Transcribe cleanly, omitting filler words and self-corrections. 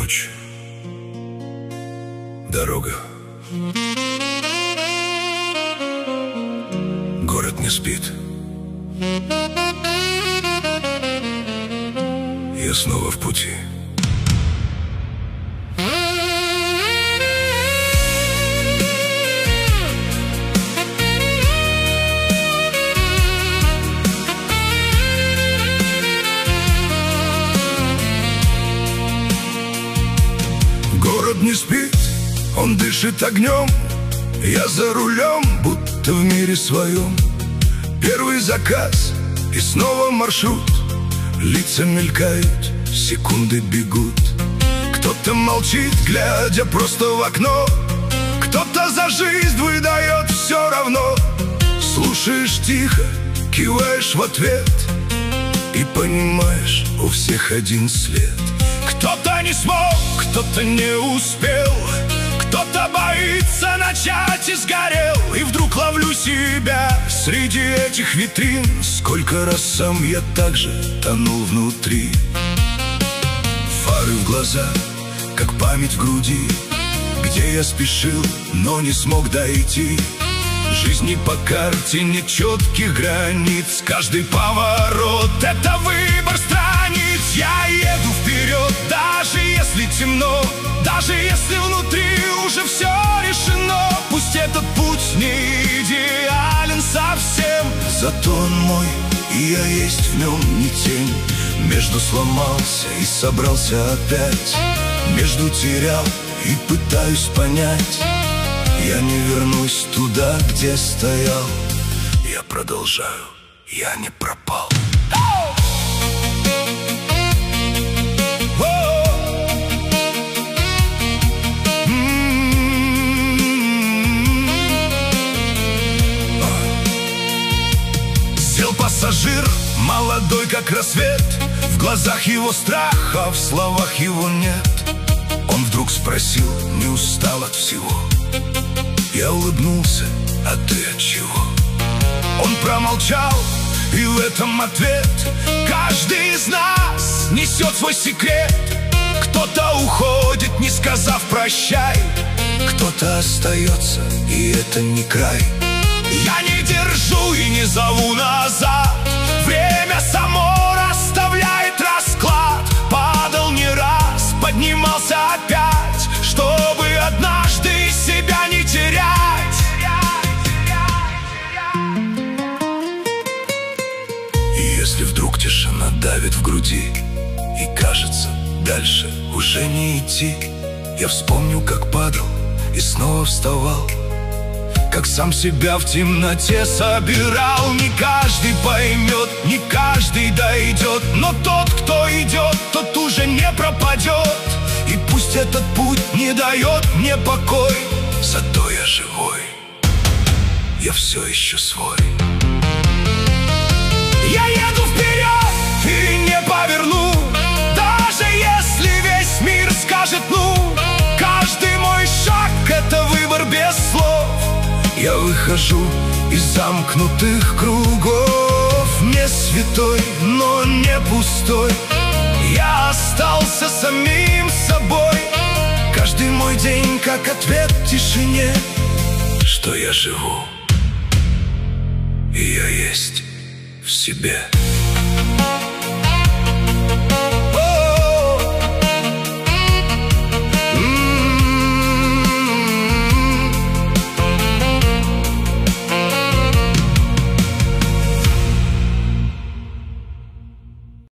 Ночь. Дорога. Город не спит. Я снова в пути. Город не спит, он дышит огнем. Я за рулем, будто в мире своем. Первый заказ и снова маршрут. Лица мелькают, секунды бегут. Кто-то молчит, глядя просто в окно. Кто-то за жизнь выдает все равно. Слушаешь тихо, киваешь в ответ и понимаешь, у всех один след. Кто-то не смог, кто-то не успел, кто-то боится начать и сгорел. И вдруг ловлю себя среди этих витрин. Сколько раз сам я также тонул внутри. Фары в глаза, как память в груди, где я спешил, но не смог дойти. Жизни по карте нет четких границ. Каждый поворот — это выбор страниц. Я еду вперед, даже если темно, даже если внутри уже все решено. Пусть этот путь не идеален совсем, зато он мой, и я есть в нем не тень. Между сломался и собрался опять, между терял и пытаюсь понять. Я не вернусь туда, где стоял. Я продолжаю, я не пропал. Сел пассажир, молодой как рассвет. В глазах его страх, а в словах его нет. Он вдруг спросил, не устал от всего? Я улыбнулся, а ты от чего? Он промолчал, и в этом ответ. Каждый из нас несет свой секрет. Кто-то уходит, не сказав прощай, кто-то остается, и это не край. Я не держу и не зову назад. Время само расставляет расклад. Падал не раз, поднимался опять, чтобы однажды себя не терять. И если вдруг тишина давит в груди, и кажется, дальше уже не идти, я вспомнил, как падал и снова вставал, как сам себя в темноте собирал. Не каждый поймет, не каждый дойдет, но тот, кто идет, тот уже не пропадет. И пусть этот путь не дает мне покой, зато я живой, я все еще свой. Я еду вперед и не поверну, даже если весь мир скажет ну. Каждый мой шаг — это выбор без слов. Я выхожу из замкнутых кругов. Не святой, но не пустой. Я остался самим собой. Каждый мой день как ответ тишине, что я живу, и я есть в себе.